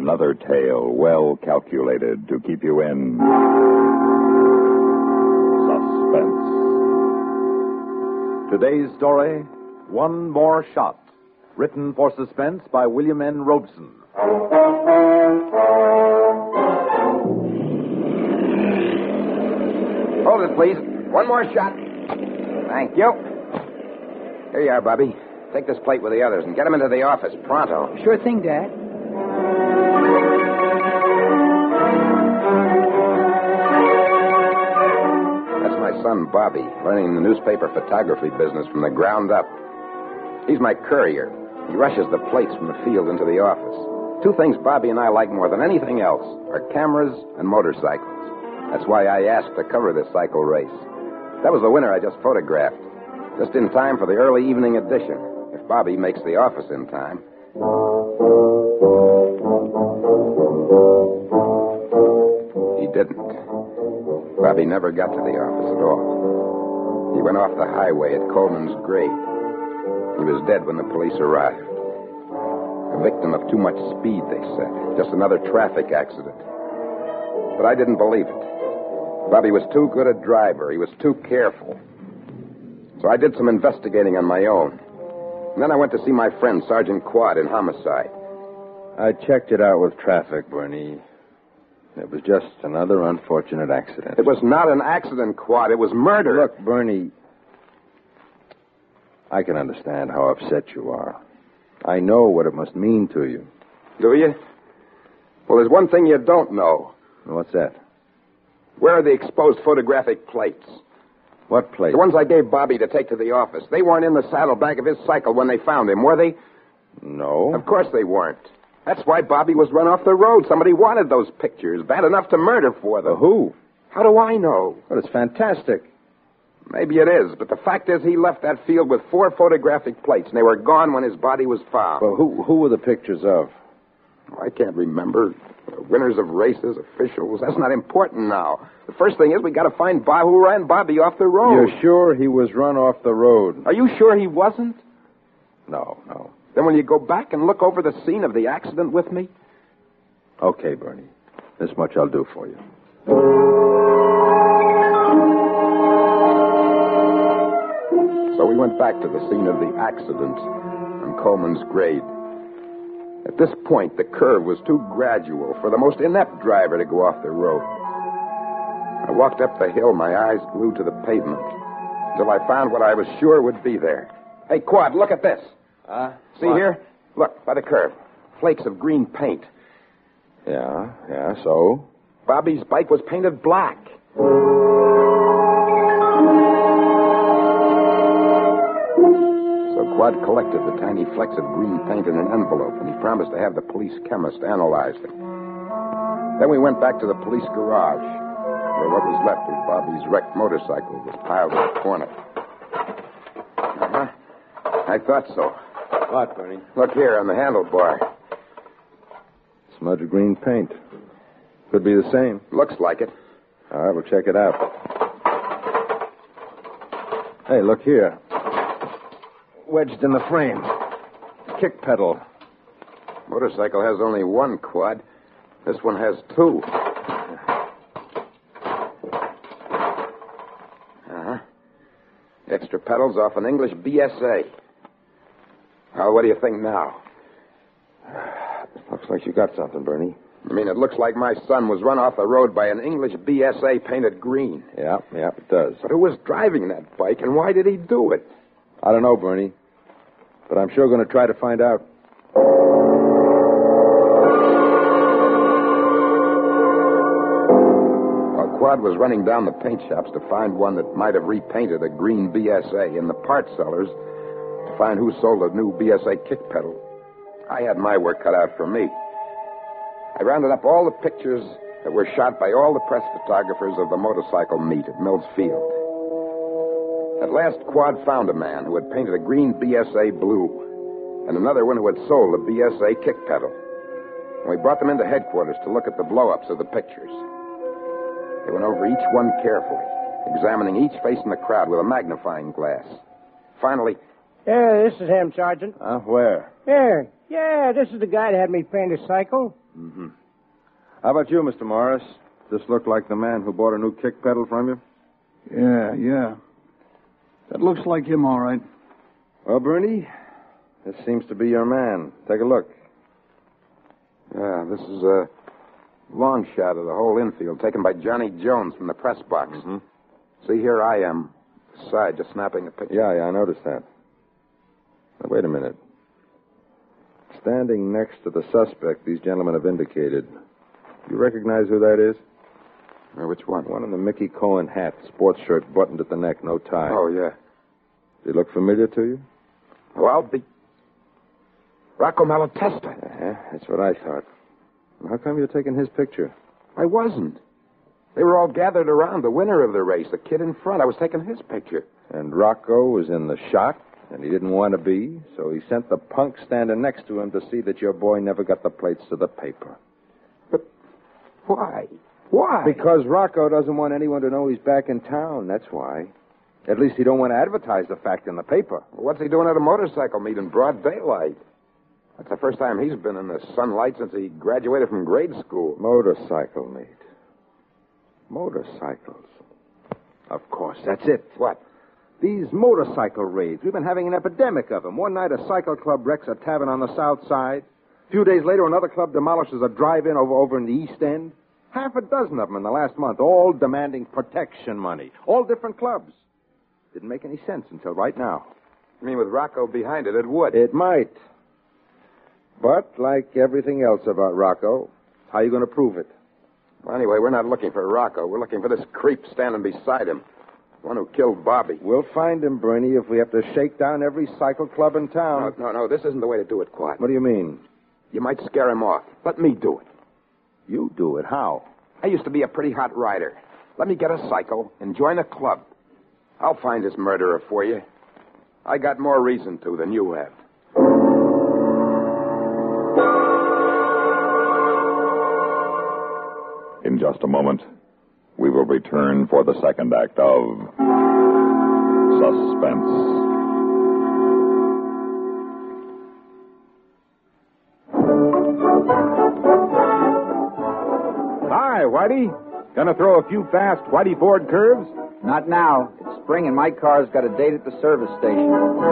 Another tale well calculated to keep you in suspense. Today's story, One More Shot, written for suspense by William N. Robeson. Hold it, please. One more shot. Thank you. Here you are, Bobby. Take this plate with the others and get them into the office pronto. Sure thing, Dad. That's my son, Bobby, learning the newspaper photography business from the ground up. He's my courier. He rushes the plates from the field into the office. Two things Bobby and I like more than anything else are cameras and motorcycles. That's why I asked to cover this cycle race. That was the winner I just photographed. Just in time for the early evening edition, if Bobby makes the office in time. He didn't. Bobby never got to the office at all. He went off the highway at Coleman's grave. He was dead when the police arrived. A victim of too much speed, they said. Just another traffic accident. But I didn't believe it. Bobby was too good a driver. He was too careful. So I did some investigating on my own. And then I went to see my friend, Sergeant Quad, in homicide. I checked it out with traffic, Bernie. It was just another unfortunate accident. It was not an accident, Quad. It was murder. Look, Bernie, I can understand how upset you are. I know what it must mean to you. Do you? Well, there's one thing you don't know. What's that? Where are the exposed photographic plates? What plates? The ones I gave Bobby to take to the office. They weren't in the saddlebag of his cycle when they found him, were they? No. Of course they weren't. That's why Bobby was run off the road. Somebody wanted those pictures. Bad enough to murder for them. Who? How do I know? Well, it's fantastic. Maybe it is, but the fact is he left that field with 4 photographic plates, and they were gone when his body was found. Well, who were the pictures of? I can't remember. Winners of races, officials. That's not important now. The first thing is we got to find who ran Bobby off the road. You're sure he was run off the road? Are you sure he wasn't? No. Then will you go back and look over the scene of the accident with me? Okay, Bernie. This much I'll do for you. So we went back to the scene of the accident on Coleman's grade. At this point, the curve was too gradual for the most inept driver to go off the road. I walked up the hill, my eyes glued to the pavement, until I found what I was sure would be there. Hey, Quad, look at this. See what? here? Look, by the curve. Flakes of green paint. Yeah, so? Bobby's bike was painted black. So Quad collected the tiny flecks of green paint in an envelope, and he promised to have the police chemist analyze them. Then we went back to the police garage, where what was left of Bobby's wrecked motorcycle was piled in the corner. I thought so. What, Bernie? Look here on the handlebar. Smudge of green paint. Could be the same. Looks like it. All right, we'll check it out. Hey, look here. Wedged in the frame. Kick pedal. Motorcycle has only one, Quad. This one has 2. Extra pedals off an English BSA. Well, what do you think now? Looks like you got something, Bernie. I mean, it looks like my son was run off the road by an English BSA painted green. Yeah, it does. But who was driving that bike, and why did he do it? I don't know, Bernie. But I'm sure going to try to find out. While Quad was running down the paint shops to find one that might have repainted a green BSA, in the part sellers to find who sold a new BSA kick pedal, I had my work cut out for me. I rounded up all the pictures that were shot by all the press photographers of the motorcycle meet at Mills Field. At last, Quad found a man who had painted a green BSA blue and another one who had sold a BSA kick pedal. And we brought them into headquarters to look at the blow-ups of the pictures. They went over each one carefully, examining each face in the crowd with a magnifying glass. Finally... Yeah, this is him, Sergeant. Where? Here. Yeah, this is the guy that had me paint his cycle. Mm-hmm. How about you, Mr. Morris? This look like the man who bought a new kick pedal from you? Yeah. That looks like him, all right. Well, Bernie, this seems to be your man. Take a look. Yeah, this is a long shot of the whole infield taken by Johnny Jones from the press box. Mm-hmm. See, here I am, side, just snapping a picture. Yeah, I noticed that. Now, wait a minute. Standing next to the suspect these gentlemen have indicated. You recognize who that is? Which one? One in the Mickey Cohen hat, sports shirt buttoned at the neck, no tie. Oh, yeah. Does he look familiar to you? Well, the Rocco Malatesta. Yeah, that's what I thought. How come you're taking his picture? I wasn't. They were all gathered around the winner of the race, the kid in front. I was taking his picture. And Rocco was in the shot, and he didn't want to be, so he sent the punk standing next to him to see that your boy never got the plates to the paper. But why? Why? Because Rocco doesn't want anyone to know he's back in town, that's why. At least he don't want to advertise the fact in the paper. What's he doing at a motorcycle meet in broad daylight? That's the first time he's been in the sunlight since he graduated from grade school. Motorcycle meet. Motorcycles. Of course, that's it. What? These motorcycle raids. We've been having an epidemic of them. One night, a cycle club wrecks a tavern on the south side. A few days later, another club demolishes a drive-in over in the east end. Half a dozen of them in the last month, all demanding protection money. All different clubs. Didn't make any sense until right now. I mean, with Rocco behind it, it would. It might. But, like everything else about Rocco, how are you going to prove it? Well, anyway, we're not looking for Rocco. We're looking for this creep standing beside him. The one who killed Bobby. We'll find him, Bernie, if we have to shake down every cycle club in town. No, this isn't the way to do it, Quad. What do you mean? You might scare him off. Let me do it. You do it. How? I used to be a pretty hot rider. Let me get a cycle and join a club. I'll find this murderer for you. I got more reason to than you have. In just a moment, we will return for the second act of Suspense. Hi, Whitey. Gonna throw a few fast Whitey Ford curves? Not now. It's spring and my car's got a date at the service station.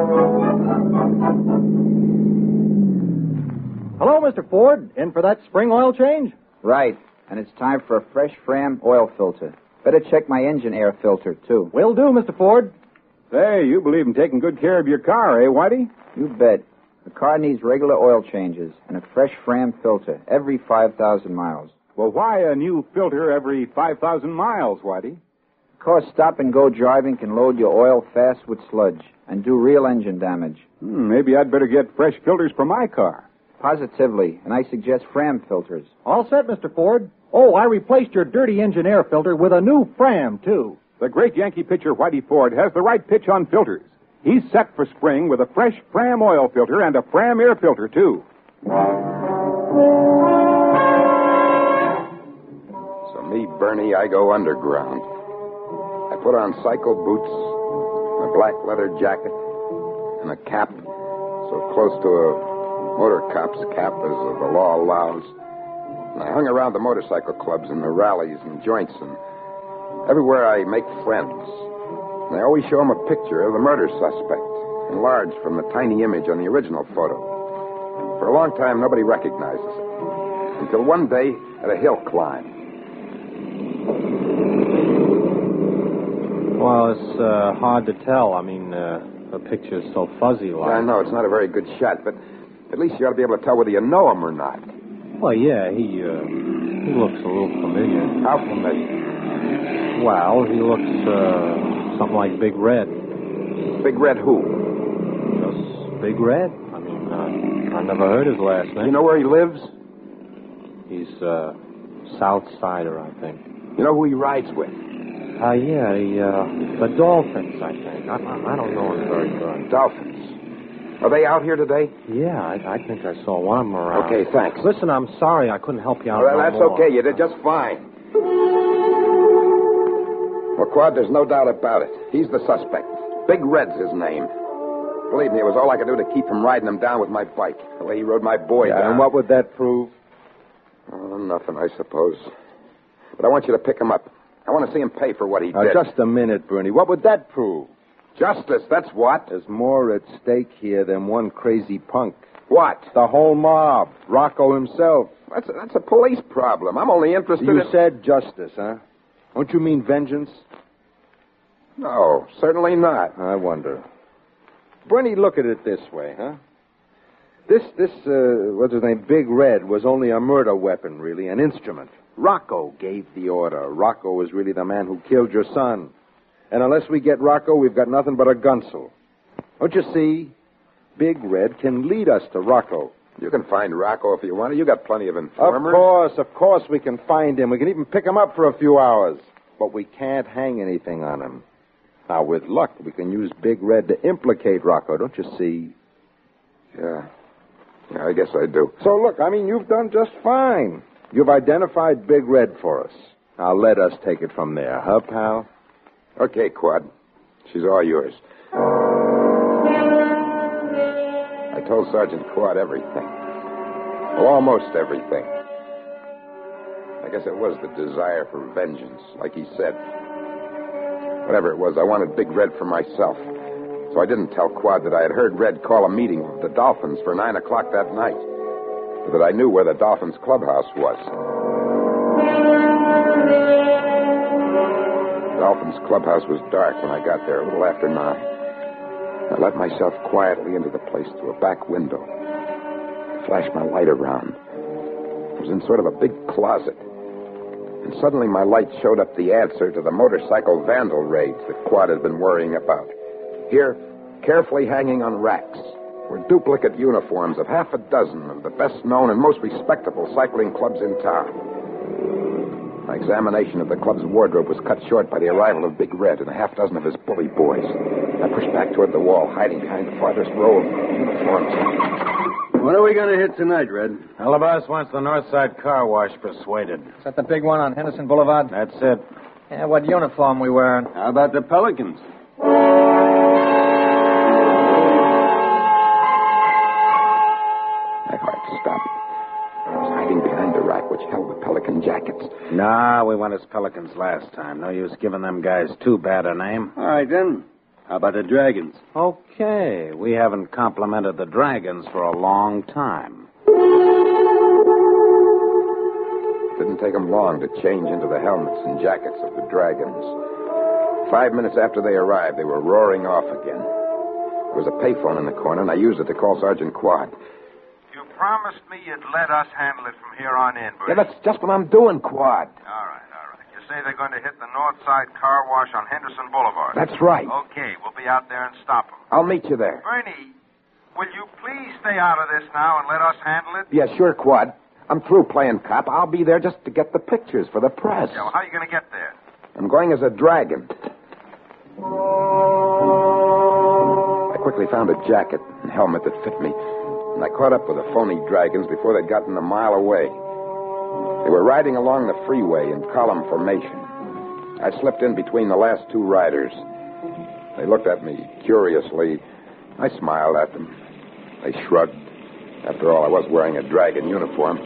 Hello, Mr. Ford. In for that spring oil change? Right. And it's time for a fresh Fram oil filter. Better check my engine air filter, too. Will do, Mr. Ford. Say, you believe in taking good care of your car, eh, Whitey? You bet. The car needs regular oil changes and a fresh Fram filter every 5,000 miles. Well, why a new filter every 5,000 miles, Whitey? Because stop-and-go driving can load your oil fast with sludge and do real engine damage. Maybe I'd better get fresh filters for my car. Positively, and I suggest Fram filters. All set, Mr. Ford. Oh, I replaced your dirty engine air filter with a new Fram, too. The great Yankee pitcher Whitey Ford has the right pitch on filters. He's set for spring with a fresh Fram oil filter and a Fram air filter, too. So me, Bernie, I go underground. I put on cycle boots, a black leather jacket, and a cap so close to a motor cop's cap as the law allows. And I hung around the motorcycle clubs and the rallies and joints, and everywhere I make friends. And I always show them a picture of the murder suspect, enlarged from the tiny image on the original photo. For a long time, nobody recognizes it. Until one day, at a hill climb. Well, it's hard to tell. I mean, the picture's so fuzzy like. I know, it's not a very good shot, but at least you ought to be able to tell whether you know him or not. Well, yeah, he looks a little familiar. How familiar? Well, he looks something like Big Red. Big Red who? Just Big Red. I mean, I never heard his last name. You know where he lives? He's South Sider, I think. You know who he rides with? Yeah, the Dolphins, I think. I don't know him very good. Dolphins. Are they out here today? Yeah, I think I saw one of them around. Okay, thanks. Listen, I'm sorry I couldn't help you out. Well, that's okay. You did just fine. Well, Quad, there's no doubt about it. He's the suspect. Big Red's his name. Believe me, it was all I could do to keep from riding him down with my bike. The way he rode my boy down. And what would that prove? Oh, nothing, I suppose. But I want you to pick him up. I want to see him pay for what he did. Just a minute, Bernie. What would that prove? Justice, that's what. There's more at stake here than one crazy punk. What? The whole mob. Rocco himself. That's a police problem. I'm only interested You in... said justice, huh? Don't you mean vengeance? No, certainly not. I wonder. Bernie, look at it this way, huh? This, what's his name, Big Red, was only a murder weapon, really, an instrument. Rocco gave the order. Rocco was really the man who killed your son. And unless we get Rocco, we've got nothing but a gunsel. Don't you see? Big Red can lead us to Rocco. You can find Rocco if you want to. You got plenty of informers. Of course we can find him. We can even pick him up for a few hours. But we can't hang anything on him. Now, with luck, we can use Big Red to implicate Rocco, don't you see? Yeah, I guess I do. So, look, you've done just fine. You've identified Big Red for us. Now, let us take it from there, huh, pal? Okay, Quad. She's all yours. I told Sergeant Quad everything. Well, almost everything. I guess it was the desire for vengeance, like he said. Whatever it was, I wanted Big Red for myself. So I didn't tell Quad that I had heard Red call a meeting with the Dolphins for 9 o'clock that night. Or that I knew where the Dolphins clubhouse was. The Dolphins clubhouse was dark when I got there, a little after 9. I let myself quietly into the place through a back window. Flashed my light around. It was in sort of a big closet. And suddenly my light showed up the answer to the motorcycle vandal raids that Quad had been worrying about. Here, carefully hanging on racks, were duplicate uniforms of half a dozen of the best-known and most respectable cycling clubs in town. My examination of the club's wardrobe was cut short by the arrival of Big Red and a half dozen of his bully boys. I pushed back toward the wall, hiding behind the farthest row of uniforms. What are we going to hit tonight, Red? Alabas wants the Northside Car Wash persuaded. Is that the big one on Henderson Boulevard? That's it. Yeah, what uniform we wearing? How about the Pelicans? My heart stopped. I was hiding behind the rack which held the Pelican jackets. Nah, we went as Pelicans last time. No use giving them guys too bad a name. All right, then. How about the Dragons? Okay. We haven't complimented the Dragons for a long time. It didn't take them long to change into the helmets and jackets of the Dragons. 5 minutes after they arrived, they were roaring off again. There was a payphone in the corner, and I used it to call Sergeant Quad. You promised me you'd let us handle it from here on in, Bertie. Yeah, that's just what I'm doing, Quad. All right. You say they're going to hit the Northside Car Wash on Henderson Boulevard. That's right. Okay, we'll be out there and stop them. I'll meet you there. Bernie, will you please stay out of this now and let us handle it? Yeah, sure, Quad. I'm through playing cop. I'll be there just to get the pictures for the press. Yeah, well, how are you going to get there? I'm going as a dragon. I quickly found a jacket and helmet that fit me, and I caught up with the phony Dragons before they'd gotten a mile away. They were riding along the freeway in column formation. I slipped in between the last two riders. They looked at me curiously. I smiled at them. They shrugged. After all, I was wearing a dragon uniform.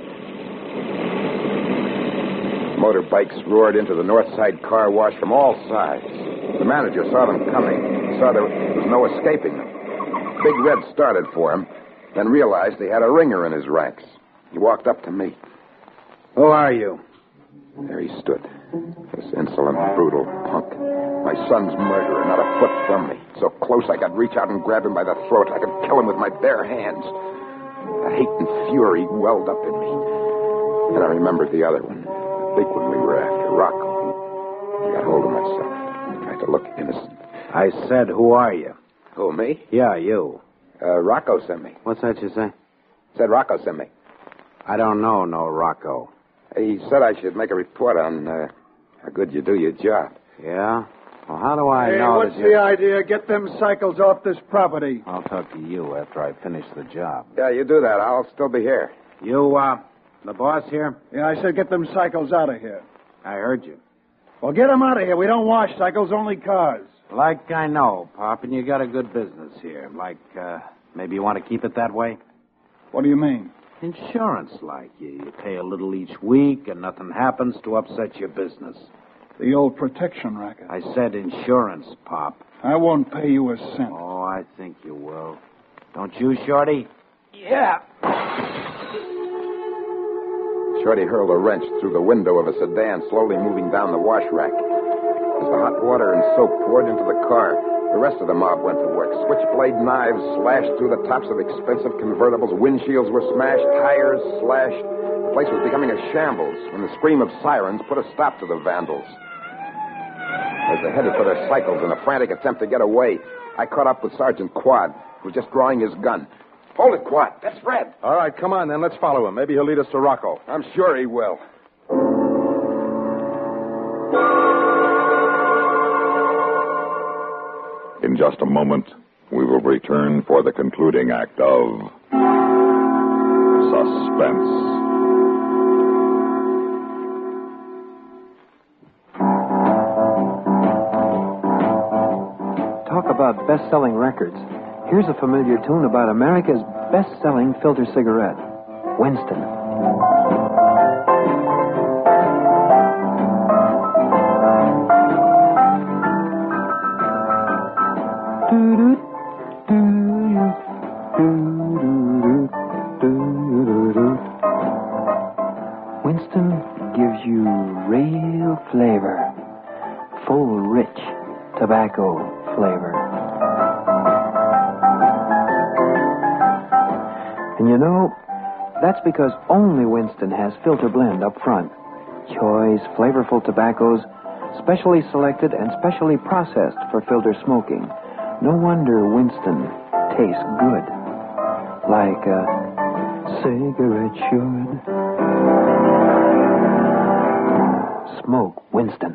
Motorbikes roared into the Northside Car Wash from all sides. The manager saw them coming. He saw there was no escaping them. Big Red started for him, then realized he had a ringer in his ranks. He walked up to me. Who are you? There he stood, this insolent, brutal punk. My son's murderer, not a foot from me. So close I could reach out and grab him by the throat. I could kill him with my bare hands. The hate and fury welled up in me. And I remembered the other one, the big one we were after, Rocco. I got hold of myself. I tried to look innocent. I said, who are you? Who, me? Yeah, you. Rocco sent me. What's that you say? Said Rocco sent me. I don't know no Rocco. He said I should make a report on how good you do your job. Yeah? Well, how do I know what's that you... the idea? Get them cycles off this property. I'll talk to you after I finish the job. Yeah, you do that. I'll still be here. You, the boss here? Yeah, I said get them cycles out of here. I heard you. Well, get them out of here. We don't wash cycles, only cars. Like I know, Pop, and you got a good business here. Like, maybe you want to keep it that way? What do you mean? Insurance, like. You pay a little each week, and nothing happens to upset your business. The old protection racket. I said insurance, Pop. I won't pay you a cent. Oh, I think you will. Don't you, Shorty? Yeah. Shorty hurled a wrench through the window of a sedan slowly moving down the wash rack. As the hot water and soap poured into the car, the rest of the mob went to work. Switchblade knives slashed through the tops of expensive convertibles. Windshields were smashed. Tires slashed. The place was becoming a shambles when the scream of sirens put a stop to the vandals. As they headed for their cycles in a frantic attempt to get away, I caught up with Sergeant Quad, who was just drawing his gun. Hold it, Quad. That's Fred. All right, come on, then. Let's follow him. Maybe he'll lead us to Rocco. I'm sure he will. In just a moment, we will return for the concluding act of Suspense. Talk about best-selling records. Here's a familiar tune about America's best-selling filter cigarette, Winston. Winston gives you real flavor, full, rich tobacco flavor. And you know, that's because only Winston has filter blend up front. Choice, flavorful tobaccos, specially selected and specially processed for filter smoking. No wonder Winston tastes good. Like a cigarette should. Smoke Winston.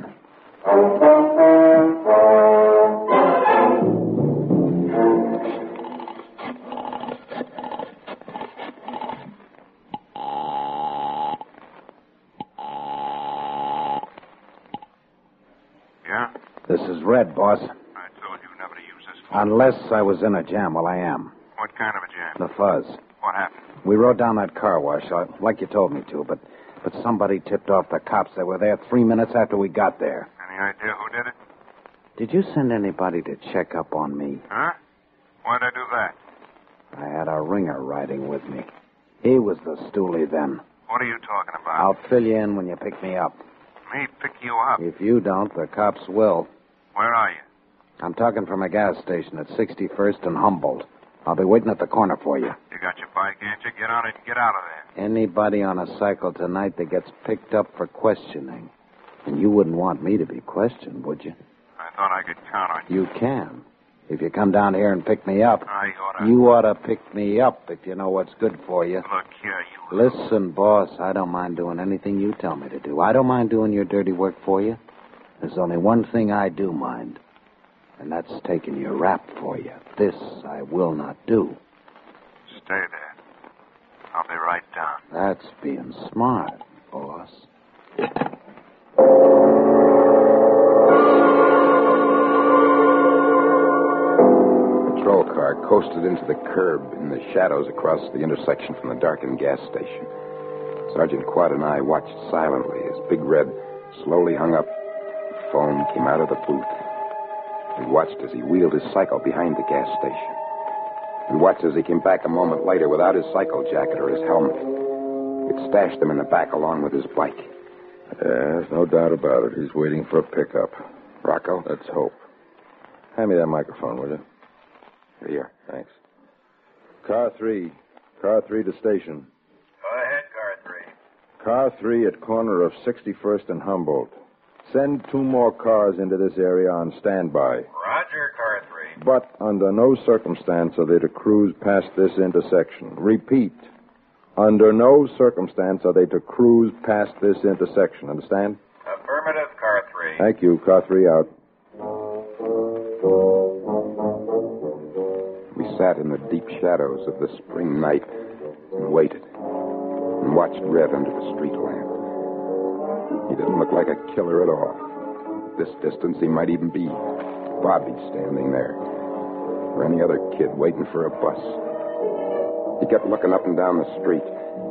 Yeah? This is Red, boss. I told you never to use this phone. Unless I was in a jam. Well, I am. What kind of a jam? The fuzz. What happened? We rode down that car wash, like you told me to, but somebody tipped off the cops that were there 3 minutes after we got there. Any idea who did it? Did you send anybody to check up on me? Huh? Why'd I do that? I had a ringer riding with me. He was the stoolie then. What are you talking about? I'll fill you in when you pick me up. Me pick you up? If you don't, the cops will. Where are you? I'm talking from a gas station at 61st and Humboldt. I'll be waiting at the corner for you. You got your bike, ain't you? Get on it and get out of there. Anybody on a cycle tonight that gets picked up for questioning. And you wouldn't want me to be questioned, would you? I thought I could count on you. You can. If you come down here and pick me up, I oughta... you ought to pick me up if you know what's good for you. Look here, you... Listen, boss, I don't mind doing anything you tell me to do. I don't mind doing your dirty work for you. There's only one thing I do mind, and that's taking your rap for you. This I will not do. Stay there. I'll be right down. That's being smart, boss. Patrol car coasted into the curb in the shadows across the intersection from the darkened gas station. Sergeant Quad and I watched silently as Big Red slowly hung up. Foam came out of the booth. We watched as he wheeled his cycle behind the gas station. We watched as he came back a moment later without his cycle jacket or his helmet. It stashed him in the back along with his bike. There's no doubt about it. He's waiting for a pickup. Rocco? Let's hope. Hand me that microphone, will you? Here you are. Thanks. Car 3. Car 3 to station. Go ahead, Car 3. Car 3 at corner of 61st and Humboldt. Send 2 more cars into this area on standby. Roger, Car 3. But under no circumstance are they to cruise past this intersection. Repeat. Under no circumstance are they to cruise past this intersection. Understand? Affirmative, Car 3. Thank you. Car 3 out. We sat in the deep shadows of the spring night and waited and watched Red under the street lamp. He didn't look like a killer at all. This distance, he might even be Bobby standing there, or any other kid waiting for a bus. He kept looking up and down the street.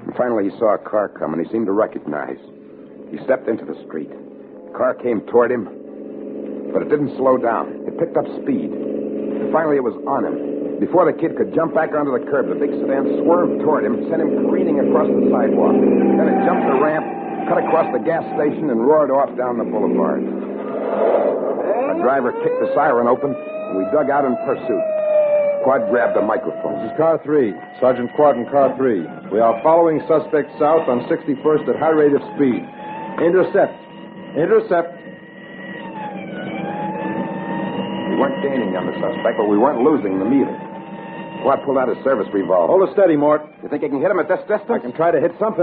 And finally, he saw a car coming he seemed to recognize. He stepped into the street. The car came toward him, but it didn't slow down. It picked up speed. And finally, it was on him. Before the kid could jump back onto the curb, the big sedan swerved toward him, sent him careening across the sidewalk. Then it jumped the ramp, cut across the gas station, and roared off down the boulevard. The driver kicked the siren open, and we dug out in pursuit. Quad grabbed the microphone. This is Car 3. Sergeant Quad in Car 3. We are following suspect south on 61st at high rate of speed. Intercept. Intercept. We weren't gaining on the suspect, but we weren't losing them either. Quad pulled out his service revolver. Hold it steady, Mort. You think you can hit him at this distance? I can try to hit something.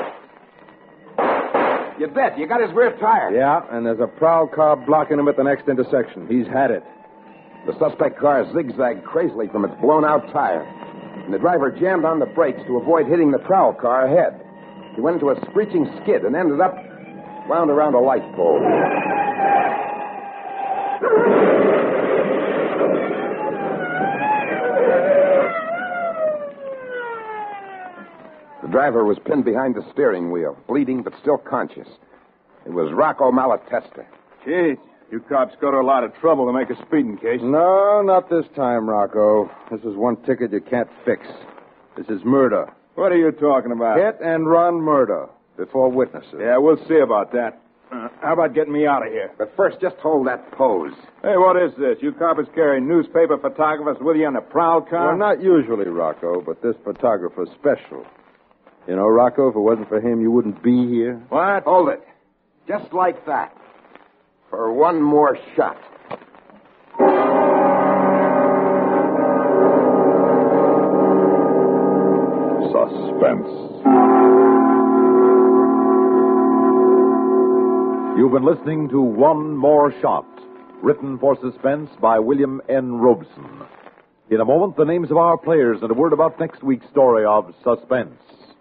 You bet. You got his rear tire. Yeah, and there's a prowl car blocking him at the next intersection. He's had it. The suspect car zigzagged crazily from its blown-out tire, and the driver jammed on the brakes to avoid hitting the prowl car ahead. He went into a screeching skid and ended up wound around a light pole. The driver was pinned behind the steering wheel, bleeding but still conscious. It was Rocco Malatesta. Jeez, you cops go to a lot of trouble to make a speeding case. No, not this time, Rocco. This is one ticket you can't fix. This is murder. What are you talking about? Hit and run murder before witnesses. Yeah, we'll see about that. How about getting me out of here? But first, just hold that pose. Hey, what is this? You coppers carry newspaper photographers with you on a prowl car? Well, not usually, Rocco, but this photographer's special. You know, Rocco, if it wasn't for him, you wouldn't be here. What? Hold it. Just like that. For one more shot. Suspense. You've been listening to One More Shot, written for Suspense by William N. Robeson. In a moment, the names of our players and a word about next week's story of Suspense.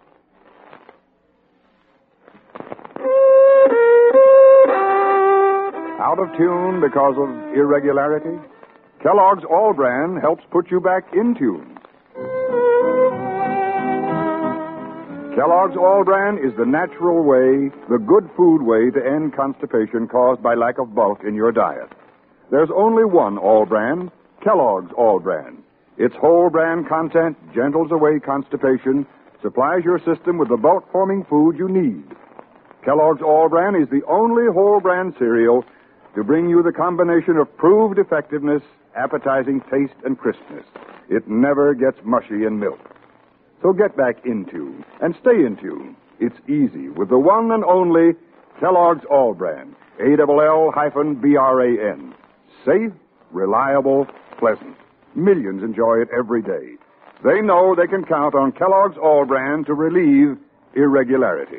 Out of tune because of irregularity? Kellogg's All-Bran helps put you back in tune. Kellogg's All-Bran is the natural way, the good food way to end constipation caused by lack of bulk in your diet. There's only one All-Bran, Kellogg's All-Bran. Its whole bran content gentles away constipation, supplies your system with the bulk-forming food you need. Kellogg's All-Bran is the only whole bran cereal to bring you the combination of proved effectiveness, appetizing taste, and crispness. It never gets mushy in milk. So get back in tune and stay in tune. It's easy with the one and only Kellogg's All-Bran, ALL-BRAN. Safe, reliable, pleasant. Millions enjoy it every day. They know they can count on Kellogg's All-Bran to relieve irregularity.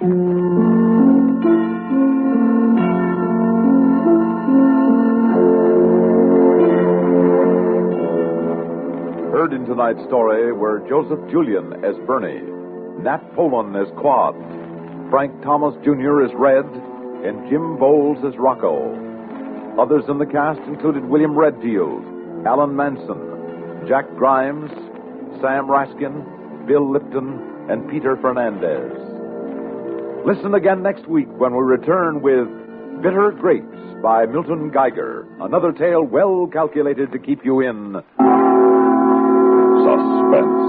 Heard in tonight's story were Joseph Julian as Bernie, Nat Polan as Quad, Frank Thomas Jr. as Red, and Jim Bowles as Rocco. Others in the cast included William Redfield, Alan Manson, Jack Grimes, Sam Raskin, Bill Lipton, and Peter Fernandez. Listen again next week when we return with Bitter Grapes by Milton Geiger, another tale well calculated to keep you in suspense.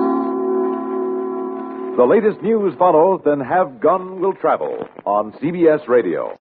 The latest news follows, then Have Gun Will Travel on CBS Radio.